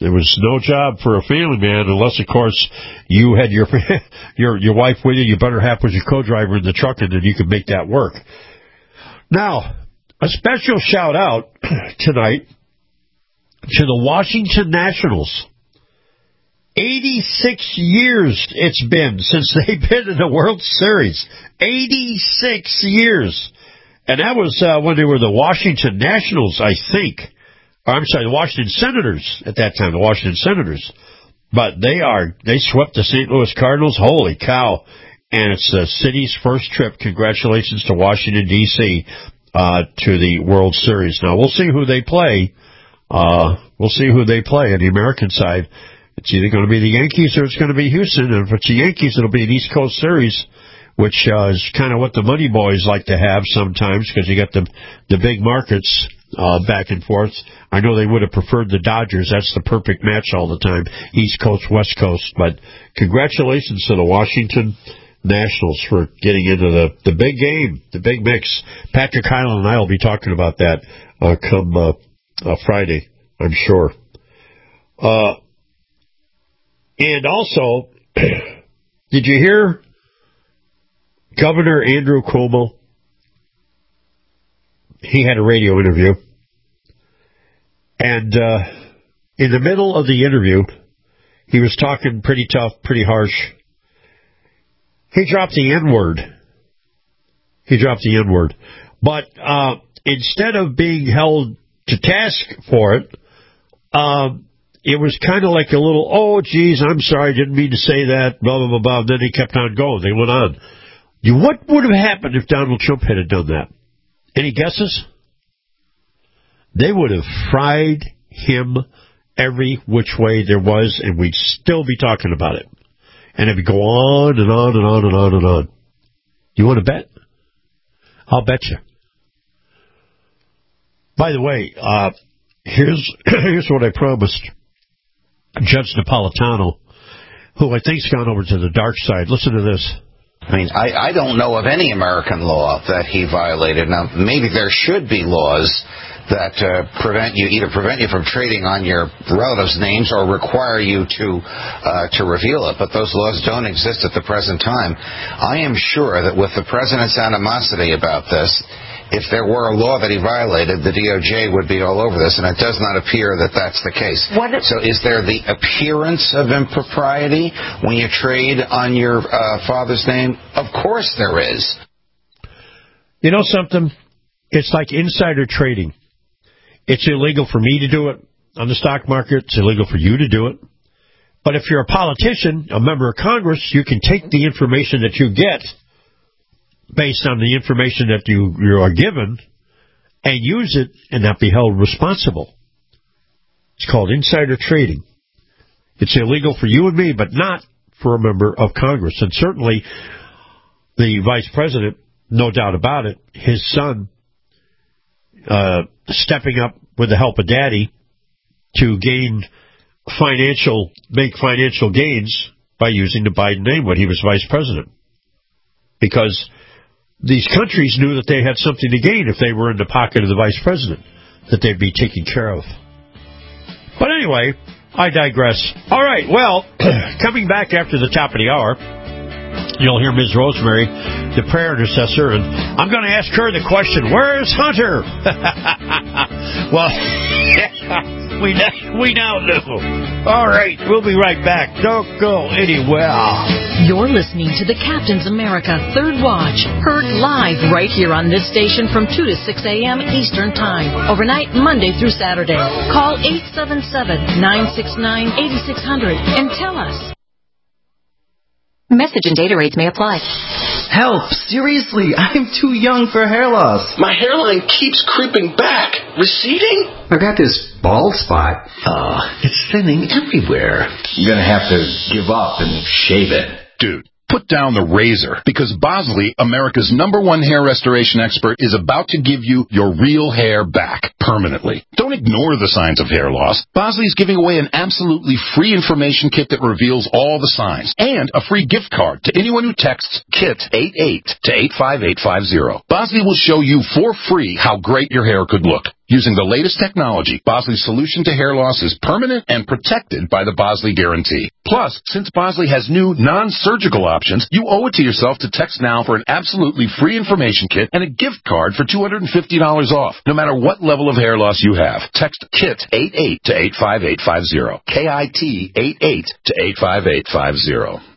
There was no job for a family man unless, of course, you had your your your wife with you. Your better half was your co-driver in the truck, and then you could make that work. Now, a special shout-out tonight to the Washington Nationals. eighty-six years it's been since they've been in the World Series. eighty-six years. And that was uh, when they were the Washington Nationals, I think. Or, I'm sorry, the Washington Senators at that time, the Washington Senators. But they are, they swept the Saint Louis Cardinals. Holy cow. And it's the city's first trip. Congratulations to Washington, D C, uh, to the World Series. Now, we'll see who they play. Uh, we'll see who they play on the American side. It's either going to be the Yankees or it's going to be Houston. And if it's the Yankees, it'll be an East Coast series, which uh, is kind of what the money boys like to have sometimes because you got the the big markets uh, back and forth. I know they would have preferred the Dodgers. That's the perfect match all the time, East Coast, West Coast. But congratulations to the Washington Nationals for getting into the, the big game, the big mix. Patrick Hyland and I will be talking about that uh, come uh, uh, Friday, I'm sure. Uh, and also, did you hear Governor Andrew Cuomo? He had a radio interview. And uh, in the middle of the interview, he was talking pretty tough, pretty harsh. He dropped the N-word. He dropped the N-word. But uh, instead of being held to task for it, um, it was kind of like a little, oh, geez, I'm sorry, didn't mean to say that, blah, blah, blah, blah. And then he kept on going. They went on. You, what would have happened if Donald Trump had done that? Any guesses? They would have fried him every which way there was, and we'd still be talking about it. And it would go on and on and on and on and on. You want to bet? I'll bet you. By the way, uh, here's here's what I promised Judge Napolitano, who I think's gone over to the dark side. Listen to this. I mean, I, I don't know of any American law that he violated. Now, maybe there should be laws that uh, prevent you, either prevent you from trading on your relatives' names or require you to uh, to reveal it. But those laws don't exist at the present time. I am sure that with the president's animosity about this, if there were a law that he violated, the D O J would be all over this, and it does not appear that that's the case. What if- so is there the appearance of impropriety when you trade on your uh, father's name? Of course there is. You know something? It's like insider trading. It's illegal for me to do it on the stock market. It's illegal for you to do it. But if you're a politician, a member of Congress, you can take the information that you get based on the information that you, you are given and use it and not be held responsible. It's called insider trading. It's illegal for you and me, but not for a member of Congress. And certainly the vice president, no doubt about it, his son, uh, stepping up with the help of daddy to gain financial, make financial gains by using the Biden name when he was vice president. Because these countries knew that they had something to gain if they were in the pocket of the vice president, that they'd be taken care of. But anyway, I digress. All right, well, coming back after the top of the hour, you'll hear Miz Rosemary, the prayer intercessor, and I'm going to ask her the question, where's Hunter? Well, we, we now know. All right, we'll be right back. Don't go anywhere. You're listening to the Captain's America Third Watch, heard live right here on this station from two to six a.m. Eastern Time, overnight Monday through Saturday. Call eight seven seven, nine six nine, eight six zero zero and tell us. Message and data rates may apply. Help! Seriously, I'm too young for hair loss. My hairline keeps creeping back. Receding? I got this bald spot. Oh, it's thinning everywhere. I'm gonna have to give up and shave it. Dude, put down the razor, because Bosley, America's number one hair restoration expert, is about to give you your real hair back permanently. Don't ignore the signs of hair loss. Bosley is giving away an absolutely free information kit that reveals all the signs, and a free gift card to anyone who texts KIT eighty-eight to eight five eight five zero. Bosley will show you for free how great your hair could look. Using the latest technology, Bosley's solution to hair loss is permanent and protected by the Bosley Guarantee. Plus, since Bosley has new non-surgical options, you owe it to yourself to text now for an absolutely free information kit and a gift card for two hundred fifty dollars off, no matter what level of hair loss you have. Text KIT eight eight to eight five eight five zero. K I T eight eight to eight five eight five zero.